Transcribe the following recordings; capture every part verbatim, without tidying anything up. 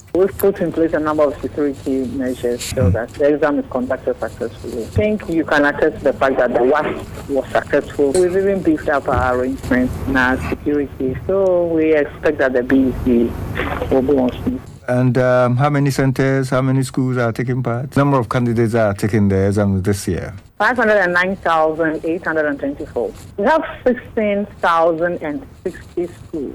We've put in place a number of security measures so that the exam is conducted successfully. I think you can attest to the fact that the W A S was successful. We've even beefed up our arrangements and our security, so we expect that the B E C will be on smooth. And um, how many centers, how many schools are taking part? Number of candidates are taking the exam this year? five hundred nine thousand eight hundred twenty-four. We have sixteen thousand sixty schools.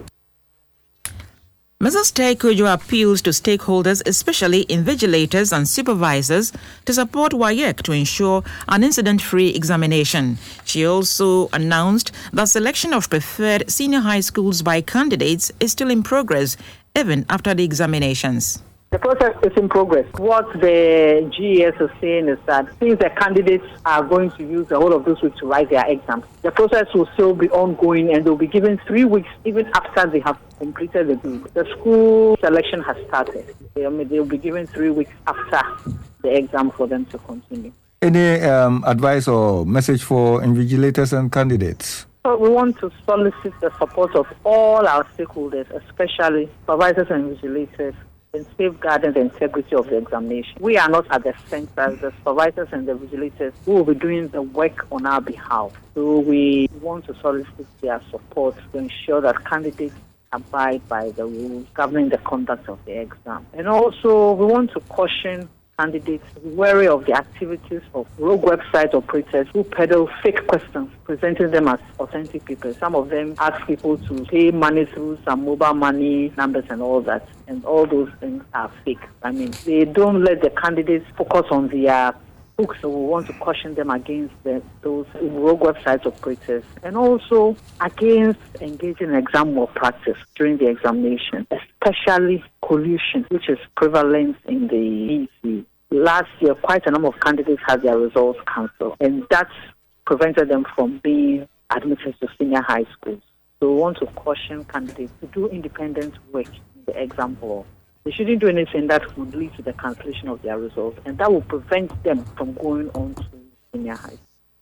Missus Tekujo appeals to stakeholders, especially invigilators and supervisors, to support W A E C to ensure an incident-free examination. She also announced that selection of preferred senior high schools by candidates is still in progress, even after the examinations. The process is in progress. What the G E S is saying is that since the candidates are going to use the whole of this week to write their exams, the process will still be ongoing and they'll be given three weeks even after they have completed the group. The school selection has started. I mean, they'll be given three weeks after the exam for them to continue. Any um, advice or message for invigilators and candidates? So we want to solicit the support of all our stakeholders, especially supervisors and invigilators, in safeguarding the integrity of the examination. We are not at the center. The supervisors and the vigilators who will be doing the work on our behalf. So we want to solicit their support to ensure that candidates abide by the rules governing the conduct of the exam. And also, we want to caution candidates wary of the activities of rogue website operators who peddle fake questions, presenting them as authentic people. Some of them ask people to pay money through some mobile money numbers and all that, and all those things are fake. I mean, they don't let the candidates focus on their books, so we want to caution them against the, those rogue website operators, and also against engaging in exam malpractice during the examination, especially collusion, which is prevalent in the B E C. Last year, quite a number of candidates had their results cancelled, and that prevented them from being admitted to senior high schools. So we want to caution candidates to do independent work in the exam hall. They shouldn't do anything that would lead to the cancellation of their results, and that will prevent them from going on to senior high.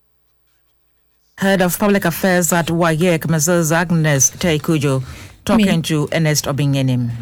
Head of Public Affairs at W A E C, Missus Agnes Tekujo, talking Me. to Ernest Obingenim.